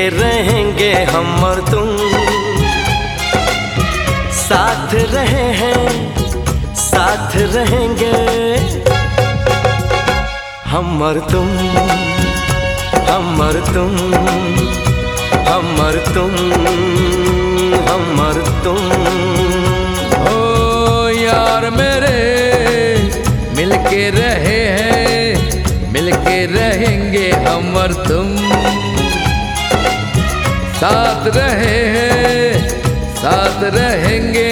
रहेंगे हम और तुम, साथ रहे हैं साथ रहेंगे हम और तुम, हम और तुम, हम और तुम, हम और तुम। ओ यार मेरे मिलके रहे हैं, मिलके रहेंगे हम और तुम, साथ रहे हैं साथ रहेंगे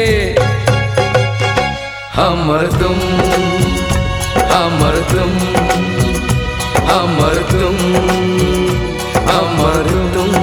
हम और तुम, हम और तुम, हम और तुम, हम और तुम।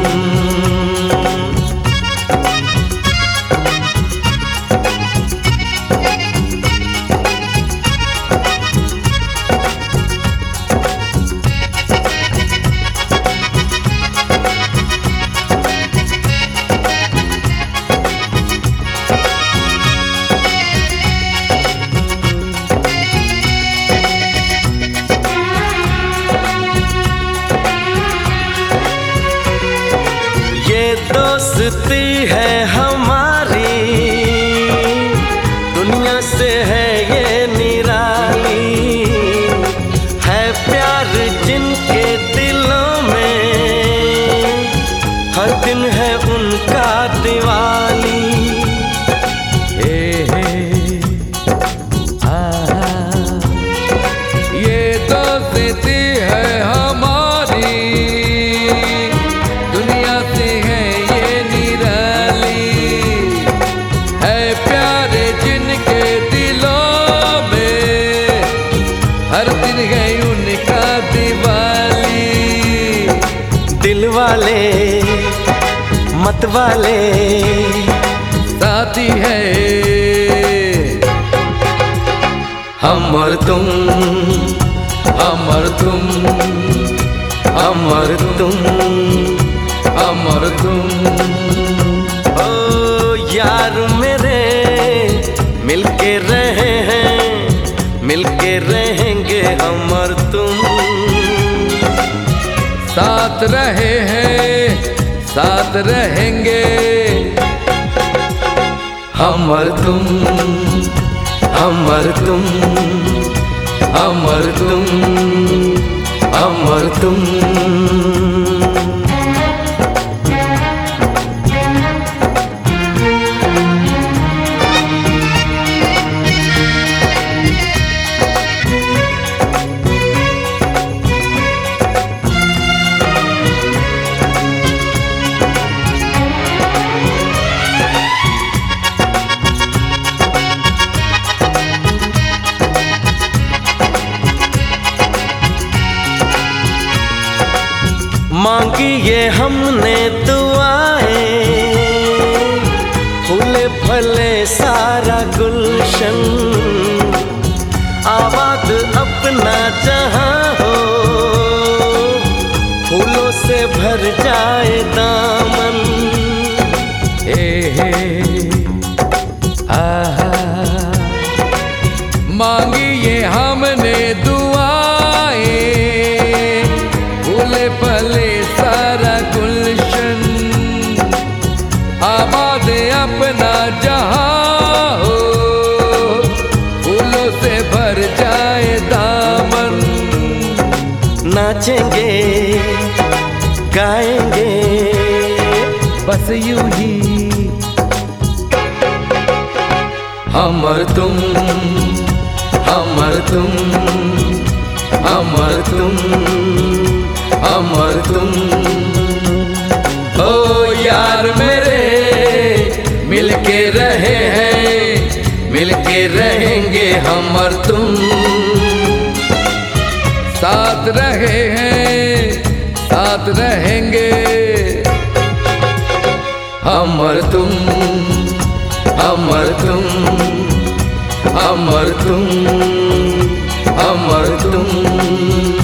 दोस्ती है हमारी दुनिया से है ये निराली, है प्यार जिनके दिलों में हर दिन है उनका दिवाली। ये दोस्ती है हमारी दुनिया से है वाले मत वाले साथी है हम और तुम, हम और तुम, हम और तुम, हम और तुम। ओ यार मेरे मिलके रहे हैं, मिलके रहेंगे हम और तुम, साथ रहे हैं साथ रहेंगे हम और तुम, हम और तुम, हम और तुम, हम और तुम। मांगी ये हमने दुआएं, फूले फले सारा गुलशन, आबाद अपना जहां हो, फूलों से भर जाए दामन। मांगी ये हमने दुआएं, फूले फले सारा गुलशन, आबाद अपना जहां हो, फूलों से भर जाए दामन। नाचेंगे गाएंगे बस यूं ही हम और तुम, हम और तुम, हम और तुम, हम और तुम। ओ यार मेरे मिलके रहे हैं, मिलके रहेंगे हम और तुम, साथ रहे हैं साथ रहेंगे हम और तुम, हम और तुम, हम और तुम, हम और तुम।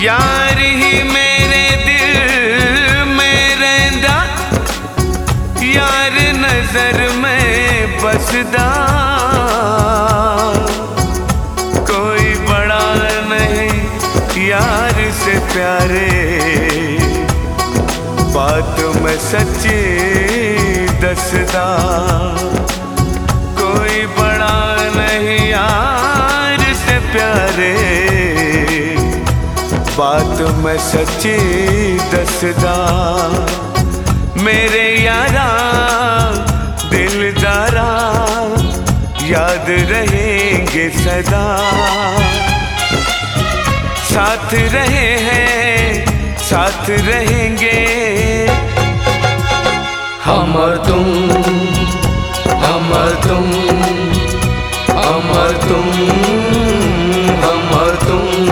यार ही मेरे दिल में रहंदा, यार नजर में बसदा, कोई बड़ा नहीं यार से प्यारे, बात मैं सच्ची दसदा, कोई बड़ा नहीं यार से प्यारे, बात मैं सच्ची दसदा। मेरे यारा दिलदारा याद रहेंगे सदा, साथ रहे हैं साथ रहेंगे हम और तुम, हम और तुम, हम और तुम, हम और तुम।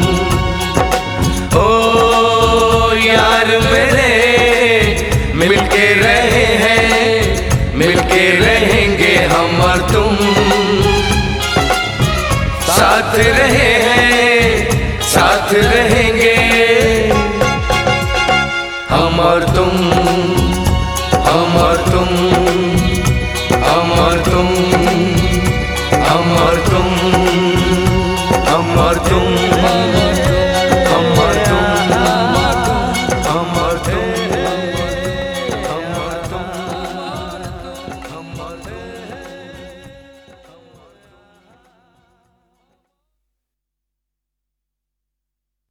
ओ यार मेरे मिलके रहे हैं, मिलके रहेंगे हम और तुम, साथ रहे हैं साथ रहेंगे हम और तुम, हम और तुम, हम और तुम, हम और तुम, हम और तुम।